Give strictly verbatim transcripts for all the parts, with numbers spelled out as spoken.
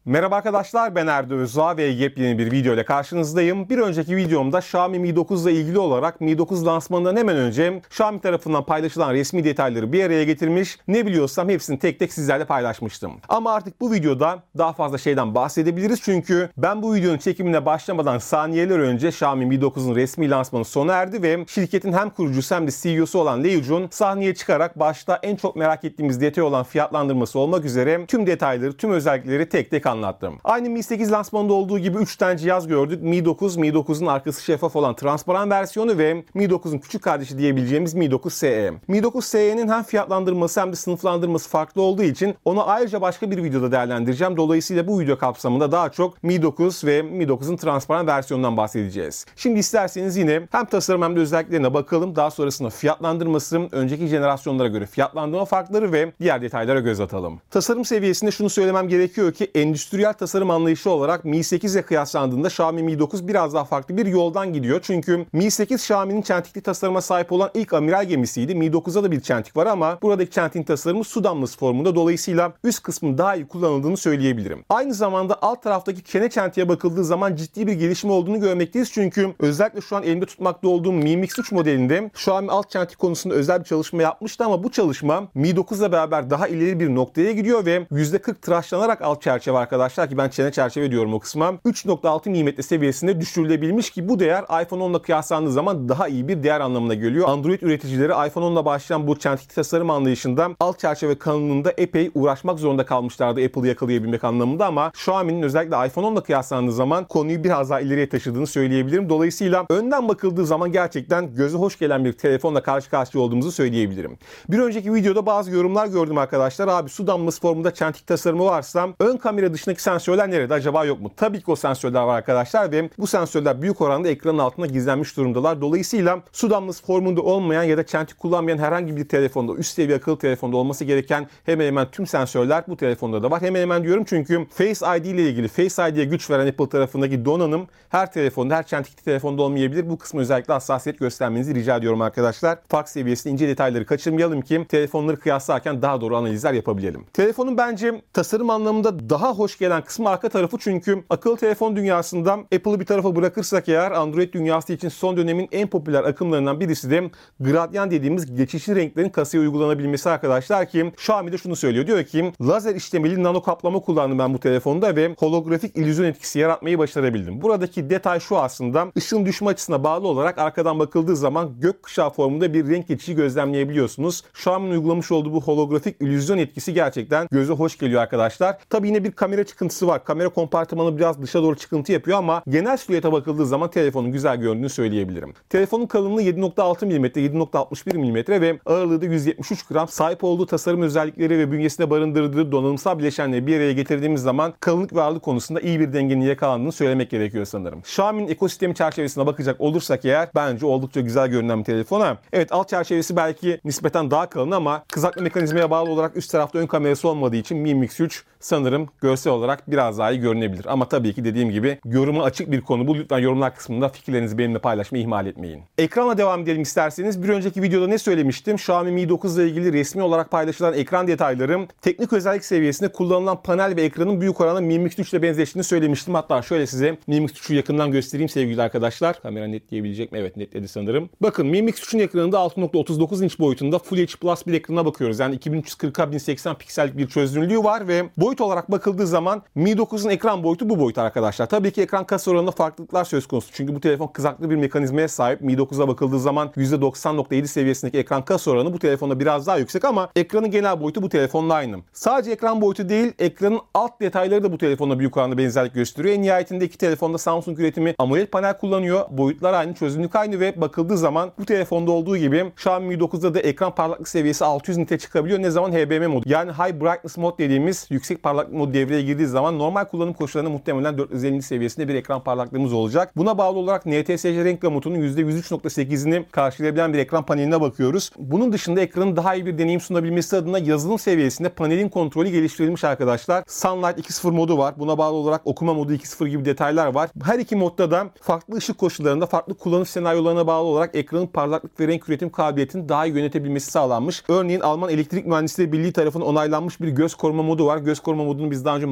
Merhaba arkadaşlar, ben Erdo Özağ ve yepyeni bir video ile karşınızdayım. Bir önceki videomda Xiaomi Mi dokuz ile ilgili olarak Mi dokuz lansmanından hemen önce Xiaomi tarafından paylaşılan resmi detayları bir araya getirmiş, ne biliyorsam hepsini tek tek sizlerle paylaşmıştım. Ama artık bu videoda daha fazla şeyden bahsedebiliriz çünkü ben bu videonun çekimine başlamadan saniyeler önce Xiaomi Mi dokuzun resmi lansmanı sona erdi ve şirketin hem kurucusu hem de C E O'su olan Lei Jun sahneye çıkarak başta en çok merak ettiğimiz detay olan fiyatlandırması olmak üzere tüm detayları, tüm özellikleri tek tek anlattım. Aynı Mi sekiz lansmanında olduğu gibi üç tane cihaz gördük. Mi dokuz, Mi dokuzun arkası şeffaf olan transparan versiyonu ve Mi dokuzun küçük kardeşi diyebileceğimiz Mi dokuz S E. Mi dokuz S E'nin hem fiyatlandırması hem de sınıflandırması farklı olduğu için onu ayrıca başka bir videoda değerlendireceğim. Dolayısıyla bu video kapsamında daha çok Mi dokuz ve Mi dokuzun transparan versiyonundan bahsedeceğiz. Şimdi isterseniz yine hem tasarım hem de özelliklerine bakalım. Daha sonrasında fiyatlandırması, önceki jenerasyonlara göre fiyatlandırma farkları ve diğer detaylara göz atalım. Tasarım seviyesinde şunu söylemem gerekiyor ki endüstriyel tasarım anlayışı olarak Mi sekiz ile kıyaslandığında Xiaomi Mi dokuz biraz daha farklı bir yoldan gidiyor. Çünkü Mi sekiz Xiaomi'nin çentikli tasarıma sahip olan ilk amiral gemisiydi. Mi dokuzda da bir çentik var ama buradaki çentiğin tasarımı su damlası formunda. Dolayısıyla üst kısmın daha iyi kullanıldığını söyleyebilirim. Aynı zamanda alt taraftaki çene çentiğe bakıldığı zaman ciddi bir gelişme olduğunu görmekteyiz. Çünkü özellikle şu an elimde tutmakta olduğum Mi Mix üç modelinde Xiaomi alt çentik konusunda özel bir çalışma yapmıştı ama bu çalışma Mi dokuzla beraber daha ileri bir noktaya gidiyor ve yüzde kırk tıraşlanarak alt çerçeve arkadaşlar, ki ben çene çerçeve diyorum o kısma, üç nokta altı milimetre seviyesinde düşürülebilmiş ki bu değer iPhone on ile kıyaslandığı zaman daha iyi bir değer anlamına geliyor. Android üreticileri iPhone on ile başlayan bu çentikli tasarım anlayışında alt çerçeve kalınlığında epey uğraşmak zorunda kalmışlardı Apple'ı yakalayabilmek anlamında ama Xiaomi'nin özellikle iPhone on ile kıyaslandığı zaman konuyu biraz daha ileriye taşıdığını söyleyebilirim. Dolayısıyla önden bakıldığı zaman gerçekten göze hoş gelen bir telefonla karşı karşıya olduğumuzu söyleyebilirim. Bir önceki videoda bazı yorumlar gördüm arkadaşlar. Abi su damlası formunda çentik tasarımı varsa ön kamera dışındaki sensörler nerede, acaba yok mu? Tabii ki o sensörler var arkadaşlar ve bu sensörler büyük oranda ekranın altında gizlenmiş durumdalar. Dolayısıyla su damlası formunda olmayan ya da çentik kullanmayan herhangi bir telefonda, üst seviye akıllı telefonda olması gereken hemen hemen tüm sensörler bu telefonda da var. Hemen hemen diyorum çünkü Face I D ile ilgili, Face I D'ye güç veren Apple tarafındaki donanım her telefonda, her çentikli telefonda olmayabilir. Bu kısmı özellikle hassasiyet göstermenizi rica ediyorum arkadaşlar. Fark seviyesinde ince detayları kaçırmayalım ki telefonları kıyaslarken daha doğru analizler yapabilelim. Telefonun bence tasarım anlamında daha hoş gelen kısmı arka tarafı, çünkü akıllı telefon dünyasında Apple'ı bir tarafa bırakırsak eğer Android dünyası için son dönemin en popüler akımlarından birisi de gradyan dediğimiz geçişli renklerin kasaya uygulanabilmesi arkadaşlar, ki Xiaomi de şunu söylüyor. Diyor ki lazer işlemeli nano kaplama kullandım ben bu telefonda ve holografik illüzyon etkisi yaratmayı başarabildim. Buradaki detay şu aslında, ışığın düşme açısına bağlı olarak arkadan bakıldığı zaman gökkuşağı formunda bir renk geçişi gözlemleyebiliyorsunuz. Xiaomi'nin uygulamış olduğu bu holografik illüzyon etkisi gerçekten göze hoş geliyor arkadaşlar. Tabii yine bir kamera çıkıntısı var. Kamera kompartımanı biraz dışa doğru çıkıntı yapıyor ama genel silüete bakıldığı zaman telefonun güzel göründüğünü söyleyebilirim. Telefonun kalınlığı yedi nokta altı milimetre, yedi nokta altmış bir milimetre ve ağırlığı da yüz yetmiş üç gram. Sahip olduğu tasarım özellikleri ve bünyesinde barındırdığı donanımsal bileşenleri bir araya getirdiğimiz zaman kalınlık ve ağırlık konusunda iyi bir dengenin yakalandığını söylemek gerekiyor sanırım. Xiaomi'nin ekosistemi çerçevesine bakacak olursak eğer bence oldukça güzel görünen bir telefon. Ha. Evet, alt çerçevesi belki nispeten daha kalın ama kızaklı mekanizmaya bağlı olarak üst tarafta ön kamerası olmadığı için Mi Mix üç sanırım görsel olarak biraz daha iyi görünebilir. Ama tabii ki dediğim gibi yoruma açık bir konu bu. Lütfen yorumlar kısmında fikirlerinizi benimle paylaşmayı ihmal etmeyin. Ekranla devam edelim isterseniz. Bir önceki videoda ne söylemiştim? Xiaomi Mi dokuz ile ilgili resmi olarak paylaşılan ekran detayları teknik özellik seviyesinde kullanılan panel ve ekranın büyük oranda Mi Mix üç ile benzeştiğini söylemiştim. Hatta şöyle size Mi Mix üçü yakından göstereyim sevgili arkadaşlar. Kamera netleyebilecek mi? Evet, netledi sanırım. Bakın Mi Mix üçün ekranında altı nokta otuz dokuz inç boyutunda Full H D Plus bir ekrana bakıyoruz. Yani iki bin üç yüz kırk'a bin seksen piksellik bir çözünürlüğü var ve boyut olarak bakıldığı zaman Mi dokuzun ekran boyutu bu boyut arkadaşlar. Tabii ki ekran kasa oranında farklılıklar söz konusu. Çünkü bu telefon kızaklı bir mekanizmaya sahip. Mi dokuza bakıldığı zaman yüzde doksan nokta yedi seviyesindeki ekran kasa oranı bu telefonda biraz daha yüksek ama ekranın genel boyutu bu telefonla aynı. Sadece ekran boyutu değil, ekranın alt detayları da bu telefonla büyük oranda benzerlik gösteriyor. En nihayetinde iki telefonda Samsung üretimi AMOLED panel kullanıyor. Boyutlar aynı, çözünürlük aynı ve bakıldığı zaman bu telefonda olduğu gibi Xiaomi Mi dokuzda da ekran parlaklık seviyesi altı yüz nite çıkabiliyor. Ne zaman? H B M modu. Yani High Brightness Mode dediğimiz yüksek parlaklık modu devreye girdiği zaman normal kullanım koşullarında muhtemelen dört yüz elli seviyesinde bir ekran parlaklığımız olacak. Buna bağlı olarak N T S C renk gamutunun yüzde yüz üç nokta sekizini karşılayabilen bir ekran paneline bakıyoruz. Bunun dışında ekranın daha iyi bir deneyim sunabilmesi adına yazılım seviyesinde panelin kontrolü geliştirilmiş arkadaşlar. Sunlight iki nokta sıfır modu var. Buna bağlı olarak okuma modu iki nokta sıfır gibi detaylar var. Her iki modda da farklı ışık koşullarında, farklı kullanım senaryolarına bağlı olarak ekranın parlaklık ve renk üretim kabiliyetini daha iyi yönetebilmesi sağlanmış. Örneğin Alman Elektrik Mühendisleri Birliği tarafından onaylanmış bir göz koruma modu var. Göz koruma modunu biz daha önce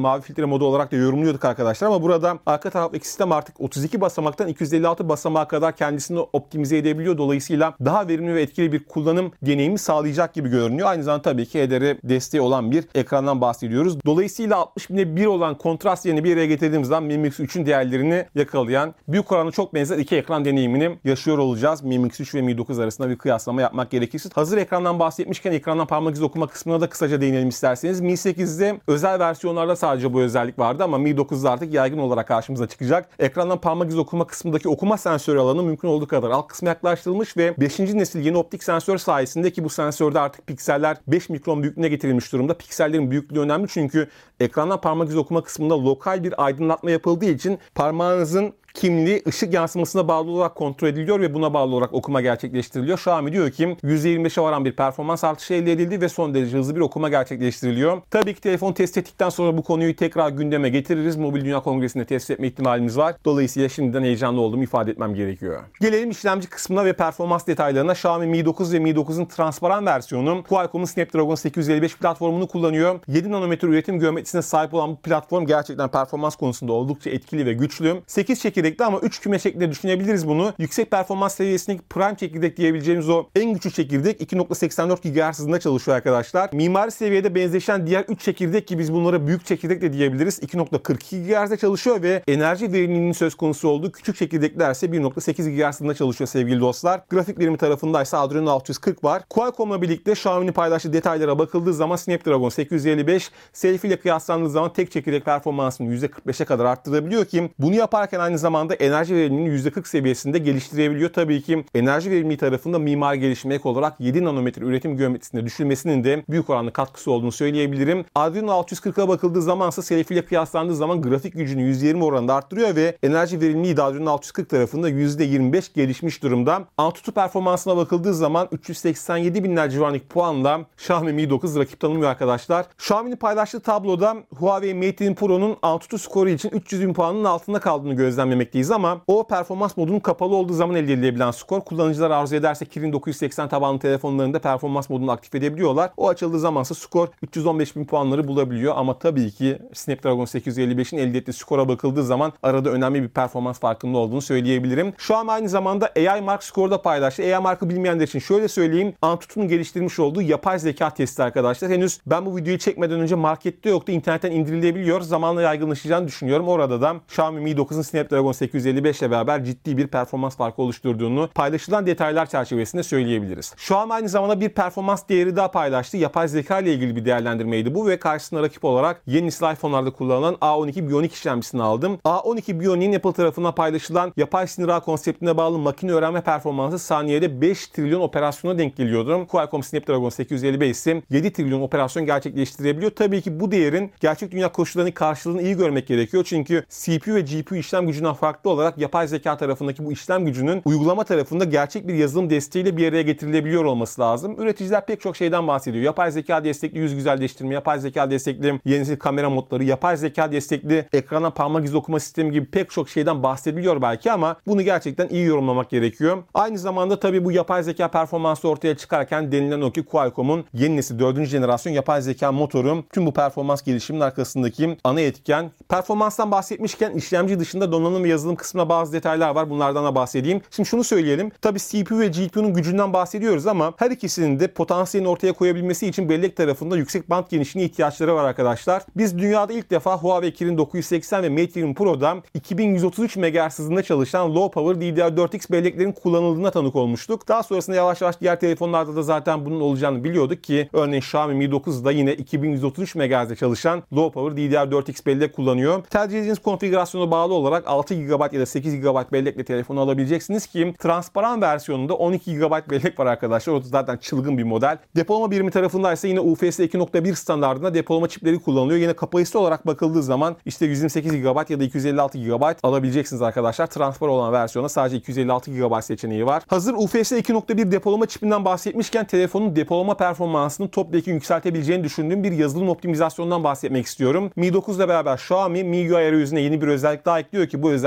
mavi filtre modu olarak da yorumluyorduk arkadaşlar ama burada arka taraftaki sistem artık otuz iki basamaktan iki yüz elli altı basamağa kadar kendisini optimize edebiliyor. Dolayısıyla daha verimli ve etkili bir kullanım deneyimi sağlayacak gibi görünüyor. Aynı zamanda tabii ki H D R desteği olan bir ekrandan bahsediyoruz. Dolayısıyla altmış bine bir olan kontrast yerini bir araya getirdiğimiz zaman Mi Mi X üçün değerlerini yakalayan büyük oranda çok benzer iki ekran deneyimini yaşıyor olacağız. Mi Mi X üç ve Mi dokuz arasında bir kıyaslama yapmak gerekirse. Hazır ekrandan bahsetmişken ekrandan parmak izi okuma kısmına da kısaca değinelim isterseniz. Mi sekizde özel versiyonlarda sadece bu özellik vardı ama Mi dokuzda artık yaygın olarak karşımıza çıkacak. Ekrandan parmak izi okuma kısmındaki okuma sensörü alanı mümkün olduğu kadar alt kısma yaklaştırılmış ve beşinci nesil yeni optik sensör sayesinde, ki bu sensörde artık pikseller beş mikron büyüklüğüne getirilmiş durumda. Piksellerin büyüklüğü önemli çünkü ekrandan parmak izi okuma kısmında lokal bir aydınlatma yapıldığı için parmağınızın kimliği ışık yansımasına bağlı olarak kontrol ediliyor ve buna bağlı olarak okuma gerçekleştiriliyor. Xiaomi diyor ki yüzde yirmi beşe varan bir performans artışı elde edildi ve son derece hızlı bir okuma gerçekleştiriliyor. Tabii ki telefon test ettikten sonra bu konuyu tekrar gündeme getiririz. Mobil Dünya Kongresi'nde test etme ihtimalimiz var. Dolayısıyla şimdiden heyecanlı olduğumu ifade etmem gerekiyor. Gelelim işlemci kısmına ve performans detaylarına. Xiaomi Mi dokuz ve Mi dokuzun transparan versiyonu Qualcomm'un Snapdragon sekiz yüz elli beş platformunu kullanıyor. yedi nanometre üretim geometrisine sahip olan bu platform gerçekten performans konusunda oldukça etkili ve güçlü. sekiz çekirdekli ama üç küme şeklinde düşünebiliriz bunu. Yüksek performans seviyesindeki Prime çekirdek diyebileceğimiz o en güçlü çekirdek iki nokta seksen dört gigahertz hızında çalışıyor arkadaşlar. Mimari seviyede benzeşen diğer üç çekirdek ki biz bunlara büyük çekirdek de diyebiliriz. iki nokta kırk iki gigahertz'de çalışıyor ve enerji verimliliğinin söz konusu olduğu küçük çekirdekler ise bir nokta sekiz gigahertz hızında çalışıyor sevgili dostlar. Grafik verimi tarafındaysa Adreno altı yüz kırk var. Qualcomm'la birlikte Xiaomi'nin paylaştığı detaylara bakıldığı zaman Snapdragon sekiz yüz elli beş selfie ile kıyaslandığı zaman tek çekirdek performansını yüzde kırk beşe kadar arttırabiliyor ki bunu yaparken aynı zamanda enerji verimliliğini yüzde kırk seviyesinde geliştirebiliyor. Tabii ki enerji verimliliği tarafında mimari gelişme ek olarak yedi nanometre üretim geometrisinde düşülmesinin de büyük oranda katkısı olduğunu söyleyebilirim. Adreno altı yüz kırka bakıldığı zaman ise selfie ile kıyaslandığı zaman grafik gücünü yüzde yirmi oranında arttırıyor ve enerji verimliliği de Adreno altı yüz kırk tarafında yüzde yirmi beş gelişmiş durumda. Antutu performansına bakıldığı zaman üç yüz seksen yedi binler civarındaki puanla Xiaomi Mi dokuz rakip tanımıyor arkadaşlar. Xiaomi'nin paylaştığı tabloda Huawei Mate on Pro'nun Antutu skoru için üç yüz bin puanın altında kaldığını gözlemlemekteyiz ama o performans modunun kapalı olduğu zaman elde edilebilen skor. Kullanıcılar arzu ederse Kirin dokuz yüz seksen tabanlı telefonlarında performans modunu aktif edebiliyorlar. O açıldığı zamansa skor üç yüz on beş bin puanları bulabiliyor ama tabii ki Snapdragon sekiz yüz elli beşin elde ettiği skora bakıldığı zaman arada önemli bir performans farkının olduğunu söyleyebilirim. Şu an aynı zamanda A I Mark skorda paylaştı. A I Mark'ı bilmeyenler için şöyle söyleyeyim. Antutu'nun geliştirmiş olduğu yapay zeka testi arkadaşlar. Henüz ben bu videoyu çekmeden önce markette yoktu. İnternetten indirilebiliyor. Zamanla yaygınlaşacağını düşünüyorum. Orada da Xiaomi Mi dokuzun Snapdragon sekiz yüz elli beş ile beraber ciddi bir performans farkı oluşturduğunu paylaşılan detaylar çerçevesinde söyleyebiliriz. Şu an aynı zamanda bir performans değeri daha paylaştı. Yapay zeka ile ilgili bir değerlendirmeydi bu ve karşısına rakip olarak yeni nesil iPhone'larda kullanılan A on iki Bionic işlemcisini aldım. A on iki Bionic'in Apple tarafından paylaşılan yapay sinir ağ konseptine bağlı makine öğrenme performansı saniyede beş trilyon operasyona denk geliyordu. Qualcomm Snapdragon sekiz yüz elli beş ise yedi trilyon operasyon gerçekleştirebiliyor. Tabii ki bu değerin gerçek dünya koşullarının karşılığını iyi görmek gerekiyor. Çünkü C P U ve G P U işlem gücünden farklı olarak yapay zeka tarafındaki bu işlem gücünün uygulama tarafında gerçek bir yazılım desteğiyle bir araya getirilebiliyor olması lazım. Üreticiler pek çok şeyden bahsediyor. Yapay zeka destekli yüz güzelleştirme, yapay zeka destekli yeni nesil kamera modları, yapay zeka destekli ekrana parmak izi okuma sistemi gibi pek çok şeyden bahsediliyor belki ama bunu gerçekten iyi yorumlamak gerekiyor. Aynı zamanda tabii bu yapay zeka performansı ortaya çıkarken denilen o ki Qualcomm'un yeni nesil dördüncü jenerasyon yapay zeka motoru tüm bu performans gelişiminin arkasındaki ana etken. Performanstan bahsetmişken işlemci dışında donanım ve yazılım kısmına bazı detaylar var. Bunlardan da bahsedeyim. Şimdi şunu söyleyelim. Tabii C P U ve G P U'nun gücünden bahsediyoruz ama her ikisinin de potansiyelini ortaya koyabilmesi için bellek tarafında yüksek band genişliğine ihtiyaçları var arkadaşlar. Biz dünyada ilk defa Huawei Kirin dokuz yüz seksen ve Mate on Pro'da iki bin yüz otuz üç megahertz hızında çalışan Low Power D D R dört X belleklerin kullanıldığına tanık olmuştuk. Daha sonrasında yavaş yavaş diğer telefonlarda da zaten bunun olacağını biliyorduk ki örneğin Xiaomi Mi dokuzda yine iki bin yüz otuz üç megahertz'de çalışan Low Power D D R dört X bellek kullanıyor. Tercih edeceğiniz konfigürasyona bağlı olarak altı gigabayt ya da sekiz gigabayt bellekle telefonu alabileceksiniz ki transparan versiyonunda on iki gigabayt bellek var arkadaşlar. O da zaten çılgın bir model. Depolama birimi tarafındaysa yine U F S iki nokta bir standardında depolama çipleri kullanılıyor. Yine kapasite olarak bakıldığı zaman işte yüz yirmi sekiz gigabayt ya da iki yüz elli altı gigabayt alabileceksiniz arkadaşlar. Transparan olan versiyona sadece iki yüz elli altı gigabayt seçeneği var. Hazır U F S iki nokta bir depolama çipinden bahsetmişken telefonun depolama performansını topyekun yükseltebileceğini düşündüğüm bir yazılım optimizasyonundan bahsetmek istiyorum. Mi dokuz ile beraber Xiaomi M I U I arayüzüne yeni bir özellik daha ekliyor ki bu özellik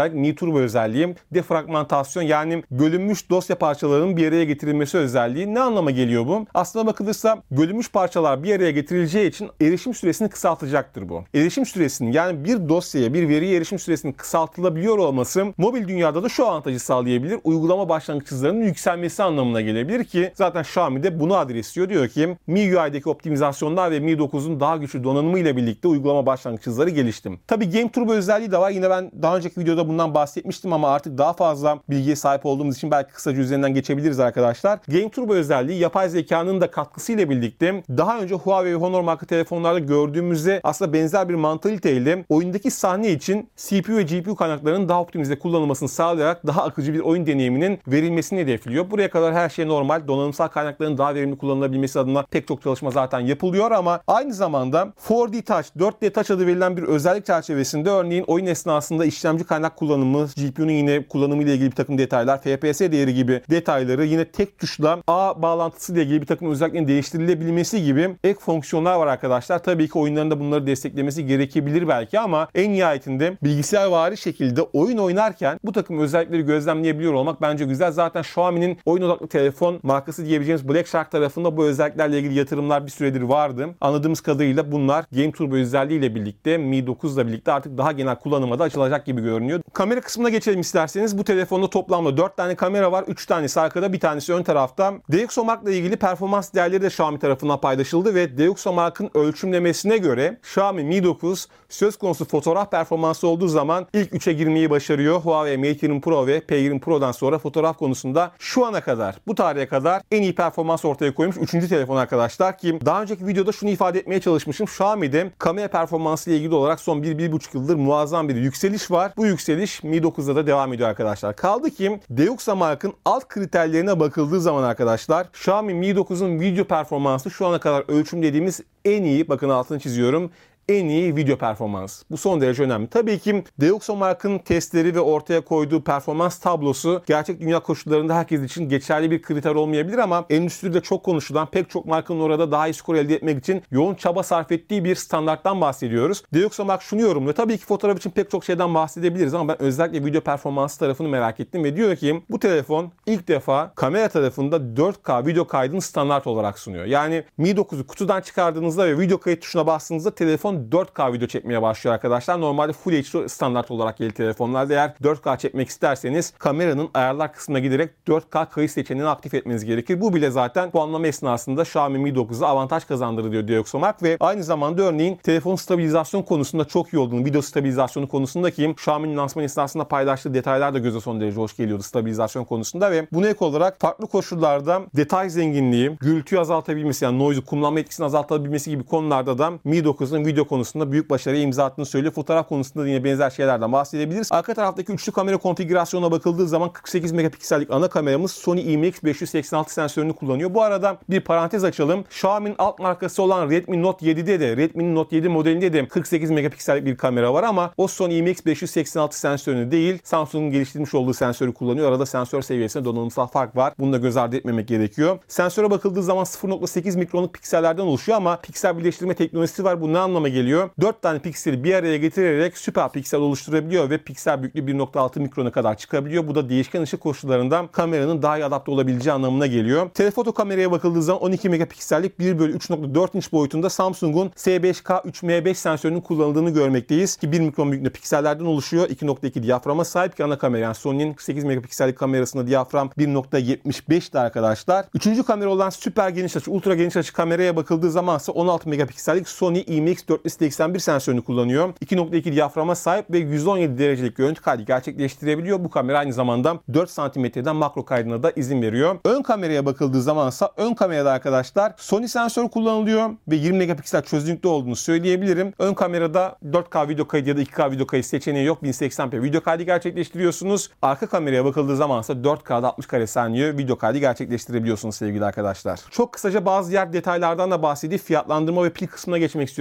özellik Mi Turbo özelliği. Defragmentasyon, yani bölünmüş dosya parçalarının bir araya getirilmesi özelliği. Ne anlama geliyor bu? Aslına bakılırsa bölünmüş parçalar bir araya getirileceği için erişim süresini kısaltacaktır bu. Erişim süresinin, yani bir dosyaya, bir veriye erişim süresinin kısaltılabiliyor olması mobil dünyada da şu avantajı sağlayabilir. Uygulama başlangıç hızlarının yükselmesi anlamına gelebilir ki zaten Xiaomi de bunu adresliyor. Diyor ki M I U I'deki optimizasyonlar ve Mi dokuzun daha güçlü donanımı ile birlikte uygulama başlangıç hızları gelişti. Tabii Game Turbo özelliği de var. Yine ben daha önceki videoda bundan bahsetmiştim ama artık daha fazla bilgiye sahip olduğumuz için belki kısaca üzerinden geçebiliriz arkadaşlar. Game Turbo özelliği yapay zekanın da katkısıyla birlikte daha önce Huawei ve Honor marka telefonlarda gördüğümüzde aslında benzer bir mantaliteyle oyundaki sahne için C P U ve G P U kaynaklarının daha optimize kullanılmasını sağlayarak daha akıcı bir oyun deneyiminin verilmesini hedefliyor. Buraya kadar her şey normal. Donanımsal kaynakların daha verimli kullanılabilmesi adına pek çok çalışma zaten yapılıyor ama aynı zamanda dört D Touch, dört D Touch adı verilen bir özellik çerçevesinde örneğin oyun esnasında işlemci kaynak kullanımı, G P U'nun yine kullanımı ile ilgili bir takım detaylar, F P S değeri gibi detayları, yine tek tuşla ağ bağlantısı ile ilgili bir takım özelliklerin değiştirilebilmesi gibi ek fonksiyonlar var arkadaşlar. Tabii ki oyunların da bunları desteklemesi gerekebilir belki ama en nihayetinde bilgisayarvari şekilde oyun oynarken bu takım özellikleri gözlemleyebiliyor olmak bence güzel. Zaten Xiaomi'nin oyun odaklı telefon markası diyebileceğimiz Black Shark tarafında bu özelliklerle ilgili yatırımlar bir süredir vardı. Anladığımız kadarıyla bunlar Game Turbo özelliğiyle birlikte Mi dokuzla birlikte artık daha genel kullanıma da açılacak gibi görünüyor. Kamera kısmına geçelim isterseniz. Bu telefonda toplamda dört tane kamera var. üç tanesi arkada, bir tanesi ön tarafta. DxOMark ile ilgili performans değerleri de Xiaomi tarafından paylaşıldı ve DxOMark'ın ölçümlemesine göre Xiaomi Mi dokuz söz konusu fotoğraf performansı olduğu zaman ilk üçe girmeyi başarıyor. Huawei Mate yirmi Pro ve P yirmi Pro'dan sonra fotoğraf konusunda şu ana kadar, bu tarihe kadar en iyi performans ortaya koymuş üçüncü telefon arkadaşlar ki daha önceki videoda şunu ifade etmeye çalışmışım. Xiaomi'de kamera performansı ile ilgili olarak son bir bir buçuk yıldır muazzam bir yükseliş var. Bu yükseliş Mi dokuzda da devam ediyor arkadaşlar. Kaldı ki DxOMark'ın alt kriterlerine bakıldığı zaman arkadaşlar Xiaomi Mi dokuzun video performansı şu ana kadar ölçümlediğimiz en iyi, bakın altını çiziyorum, en iyi video performans. Bu son derece önemli. Tabii ki DxOMark'ın testleri ve ortaya koyduğu performans tablosu gerçek dünya koşullarında herkes için geçerli bir kriter olmayabilir ama endüstride çok konuşulan, pek çok markanın orada daha iyi skor elde etmek için yoğun çaba sarf ettiği bir standarttan bahsediyoruz. DxOMark şunu yorumluyor. Tabii ki fotoğraf için pek çok şeyden bahsedebiliriz ama ben özellikle video performansı tarafını merak ettim ve diyor ki bu telefon ilk defa kamera tarafında dört K video kaydını standart olarak sunuyor. Yani Mi dokuzu kutudan çıkardığınızda ve video kayıt tuşuna bastığınızda telefon dört K video çekmeye başlıyor arkadaşlar. Normalde Full H D standart olarak gelir telefonlarda. Eğer dört K çekmek isterseniz kameranın ayarlar kısmına giderek dört K kayıt seçeneğini aktif etmeniz gerekir. Bu bile zaten puanlama esnasında Xiaomi Mi dokuza avantaj kazandırır diyor DxOMark ve aynı zamanda örneğin telefon stabilizasyon konusunda çok iyi olduğunu, video stabilizasyonu konusundaki Xiaomi'nin lansman esnasında paylaştığı detaylar da göze son derece hoş geliyordu stabilizasyon konusunda ve buna ek olarak farklı koşullarda detay zenginliği, gürültüyü azaltabilmesi, yani noise'u, kumlanma etkisini azaltabilmesi gibi konularda da Mi dokuzun video konusunda büyük başarıya imza attığını söylüyor. Fotoğraf konusunda da yine benzer şeylerden bahsedebiliriz. Arka taraftaki üçlü kamera konfigürasyonuna bakıldığı zaman kırk sekiz megapiksellik ana kameramız Sony I M X beş yüz seksen altı sensörünü kullanıyor. Bu arada bir parantez açalım. Xiaomi'nin alt markası olan Redmi Note yedide de, Redmi'nin Note yedi modelinde de kırk sekiz megapiksellik bir kamera var ama o Sony I M X beş yüz seksen altı sensörünü değil, Samsung'un geliştirmiş olduğu sensörü kullanıyor. Arada sensör seviyesinde donanımsal fark var. Bunu da göz ardı etmemek gerekiyor. Sensöre bakıldığı zaman sıfır nokta sekiz mikronluk piksellerden oluşuyor ama piksel birleştirme teknolojisi var. Bu ne anlama geliyor? dört tane pikseli bir araya getirerek süper piksel oluşturabiliyor ve piksel büyüklüğü bir nokta altı mikrona kadar çıkabiliyor. Bu da değişken ışık koşullarında kameranın daha iyi adapte olabileceği anlamına geliyor. Telefoto kameraya bakıldığı zaman on iki megapiksellik bir bölü üç nokta dört inç boyutunda Samsung'un S beş K üç M beş sensörünün kullanıldığını görmekteyiz ki bir mikron büyüklüğünde piksellerden oluşuyor. iki nokta iki diyaframa sahip ki ana kamera, yani Sony'nin kırk sekiz megapiksellik kamerasında diyafram bir nokta yetmiş beş'ti arkadaşlar. Üçüncü kamera olan süper geniş açı, ultra geniş açı kameraya bakıldığı zaman ise on altı megapiksellik Sony I M X dört yüz seksen bir sensörünü kullanıyor. iki nokta iki diyaframa sahip ve yüz on yedi derecelik görüntü kaydı gerçekleştirebiliyor. Bu kamera aynı zamanda dört santimetreden makro kaydına da izin veriyor. Ön kameraya bakıldığı zaman ise ön kamerada arkadaşlar Sony sensörü kullanılıyor ve yirmi megapiksel çözünürlükte olduğunu söyleyebilirim. Ön kamerada dört K video kaydı ya da iki K video kaydı seçeneği yok. bin seksen p video kaydı gerçekleştiriyorsunuz. Arka kameraya bakıldığı zaman ise dört K'da altmış kare saniye video kaydı gerçekleştirebiliyorsunuz sevgili arkadaşlar. Çok kısaca bazı yer detaylardan da bahsedip fiyatlandırma ve pil kısmına geçmek istiyorum arkadaşlar.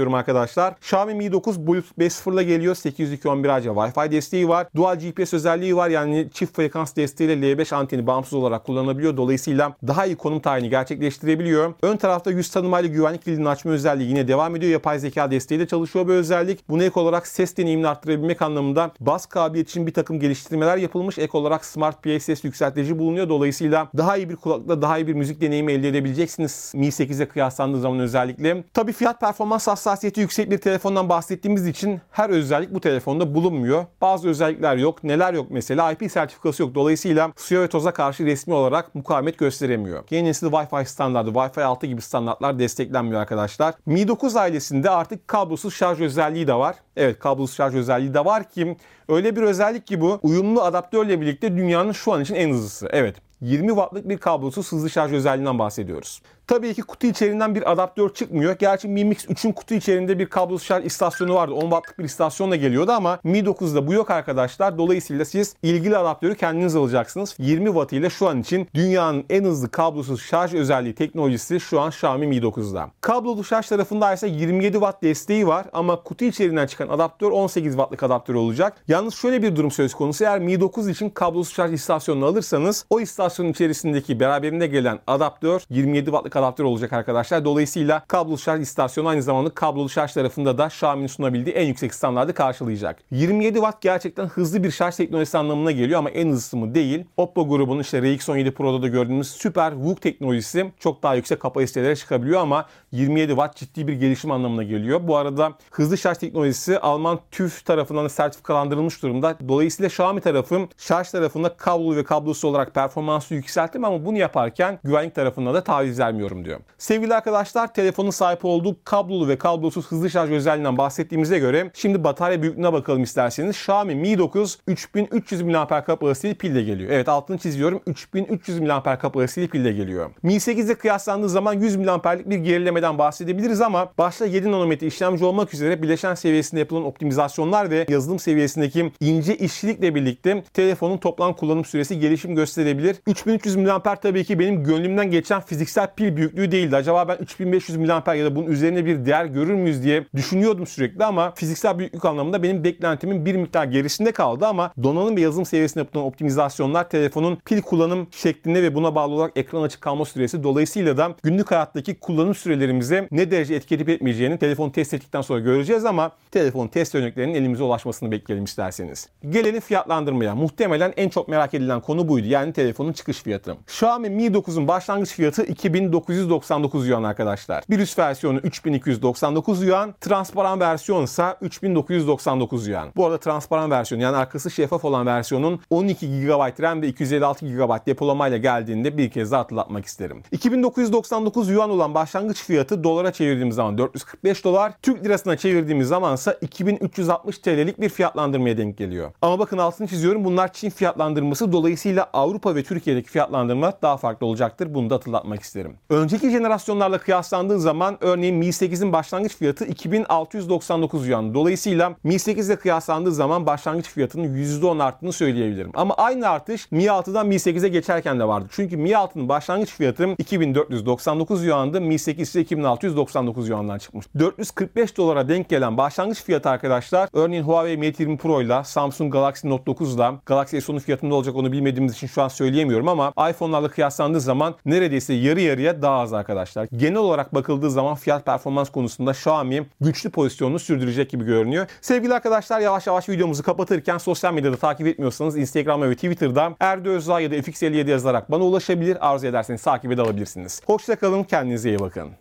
arkadaşlar. Xiaomi Mi dokuz Bluetooth beş nokta sıfır ile geliyor. sekiz yüz iki nokta on bir A C Wi-Fi desteği var. Dual G P S özelliği var. Yani çift frekans desteğiyle L beş anteni bağımsız olarak kullanılabiliyor. Dolayısıyla daha iyi konum tayini gerçekleştirebiliyor. Ön tarafta yüz tanımayla güvenlik kilidini açma özelliği yine devam ediyor. Yapay zeka desteği de çalışıyor bu özellik. Buna ek olarak ses deneyimini arttırabilmek anlamında bas kabiliyeti için bir takım geliştirmeler yapılmış. Ek olarak Smart P A ses yükseltici bulunuyor. Dolayısıyla daha iyi bir kulaklıkla daha iyi bir müzik deneyimi elde edebileceksiniz Mi sekize kıyaslandığı zaman özellikle. Tabii fiyat performans hassasiyeti yüksek bir telefondan bahsettiğimiz için her özellik bu telefonda bulunmuyor. Bazı özellikler yok. Neler yok mesela? I P sertifikası yok. Dolayısıyla suya ve toza karşı resmi olarak mukavemet gösteremiyor. Yeni nesil Wi-Fi standartı, Wi-Fi altı gibi standartlar desteklenmiyor arkadaşlar. Mi dokuz ailesinde artık kablosuz şarj özelliği de var. Evet, kablosuz şarj özelliği de var ki öyle bir özellik ki bu uyumlu adaptörle birlikte dünyanın şu an için en hızlısı. Evet, yirmi wattlık bir kablosuz hızlı şarj özelliğinden bahsediyoruz. Tabii ki kutu içerisinden bir adaptör çıkmıyor. Gerçi Mi Mix üçün kutu içerisinde bir kablosuz şarj istasyonu vardı. on wattlık bir istasyonla geliyordu ama Mi dokuzda bu yok arkadaşlar. Dolayısıyla siz ilgili adaptörü kendiniz alacaksınız. yirmi watt ile şu an için dünyanın en hızlı kablosuz şarj özelliği teknolojisi şu an Xiaomi Mi dokuzda. Kablolu şarj tarafında ise yirmi yedi watt desteği var ama kutu içerisinden çıkan adaptör on sekiz wattlık adaptör olacak. Yalnız şöyle bir durum söz konusu. Eğer Mi dokuz için kablosuz şarj istasyonunu alırsanız o istasyonun içerisindeki beraberinde gelen adaptör yirmi yedi wattlık adaptör olacak arkadaşlar. Dolayısıyla kablolu şarj istasyonu aynı zamanda kablolu şarj tarafında da Xiaomi'nin sunabildiği en yüksek standardı karşılayacak. yirmi yedi watt gerçekten hızlı bir şarj teknolojisi anlamına geliyor ama en hızlısı mı değil. Oppo grubunun işte R X on yedi Pro'da da gördüğümüz süper V U C teknolojisi çok daha yüksek kapasitelere çıkabiliyor ama yirmi yedi watt ciddi bir gelişim anlamına geliyor. Bu arada hızlı şarj teknolojisi Alman TÜV tarafından da sertifikalandırılmış durumda. Dolayısıyla Xiaomi tarafı şarj tarafında kablolu ve kablosuz olarak performansı yükselttim ama bunu yaparken güvenlik tarafında da taviz vermiyorum diyor. Sevgili arkadaşlar, telefonun sahip olduğu kablolu ve kablosuz hızlı şarj özelliğinden bahsettiğimize göre şimdi batarya büyüklüğüne bakalım isterseniz. Xiaomi Mi dokuz üç bin üç yüz miliamper kapasiteli pille geliyor. Evet, altını çiziyorum. üç bin üç yüz miliamper kapasiteli pille geliyor. Mi sekizle kıyaslandığı zaman yüz miliamperlik bir gerilemeden bahsedebiliriz ama başta yedi nanometre işlemci olmak üzere bileşen seviyesinde yapılan optimizasyonlar ve yazılım seviyesindeki ince işçilikle birlikte telefonun toplam kullanım süresi gelişim gösterebilir. üç bin üç yüz miliamper tabii ki benim gönlümden geçen fiziksel pil büyüklüğü değildi. Acaba ben üç bin beş yüz miliamper ya da bunun üzerine bir değer görür müyüz diye düşünüyordum sürekli ama fiziksel büyüklük anlamında benim beklentimin bir miktar gerisinde kaldı ama donanım ve yazılım seviyesinde yapılan optimizasyonlar telefonun pil kullanım şeklinde ve buna bağlı olarak ekran açık kalma süresi dolayısıyla da günlük hayattaki kullanım sürelerimize ne derece etki edip etmeyeceğini telefonu test ettikten sonra göreceğiz ama telefon test örneklerinin elimize ulaşmasını bekleyelim isterseniz. Gelelim fiyatlandırmaya. Muhtemelen en çok merak edilen konu buydu. Yani telefonun çıkış fiyatı. Xiaomi Mi dokuzun başlangıç fiyatı iki bin dokuz yüz doksan dokuz yuan arkadaşlar. Bir üst versiyonu üç bin iki yüz doksan dokuz yuan. Transparan versiyon ise üç bin dokuz yüz doksan dokuz yuan. Bu arada transparan versiyon yani arkası şeffaf olan versiyonun on iki gigabayt RAM ve iki yüz elli altı gigabayt depolamayla geldiğinde bir kez daha hatırlatmak isterim. iki bin dokuz yüz doksan dokuz yuan olan başlangıç fiyatı dolara çevirdiğimiz zaman dört yüz kırk beş dolar. Türk lirasına çevirdiğimiz zaman ise iki bin üç yüz altmış T L'lik bir fiyatlandırmaya denk geliyor. Ama bakın altını çiziyorum, bunlar Çin fiyatlandırması, dolayısıyla Avrupa ve Türkiye'deki fiyatlandırma daha farklı olacaktır. Bunu da hatırlatmak isterim. Önceki jenerasyonlarla kıyaslandığı zaman örneğin Mi sekizin başlangıç fiyatı iki bin altı yüz doksan dokuz yuan. Dolayısıyla Mi sekiz ile kıyaslandığı zaman başlangıç fiyatının yüzde on arttığını söyleyebilirim. Ama aynı artış Mi altıdan Mi sekize geçerken de vardı. Çünkü Mi altının başlangıç fiyatı iki bin dört yüz doksan dokuz yuandı. Mi sekiz ise iki bin altı yüz doksan dokuz yuandan çıkmış. dört yüz kırk beş dolara denk gelen başlangıç fiyatı arkadaşlar, örneğin Huawei Mate yirmi Pro ile Samsung Galaxy Note dokuz ile Galaxy S on'un fiyatında olacak onu bilmediğimiz için şu an söyleyemiyorum ama iPhone'larla kıyaslandığı zaman neredeyse yarı yarıya daha az arkadaşlar. Genel olarak bakıldığı zaman fiyat performans konusunda Xiaomi güçlü pozisyonunu sürdürecek gibi görünüyor. Sevgili arkadaşlar, yavaş yavaş videomuzu kapatırken sosyal medyada takip etmiyorsanız Instagram ve Twitter'da Erdo Özdağ ya da F X elli yedi yazarak bana ulaşabilir. Arzu ederseniz takip edebilirsiniz. Hoşça kalın, kendinize iyi bakın.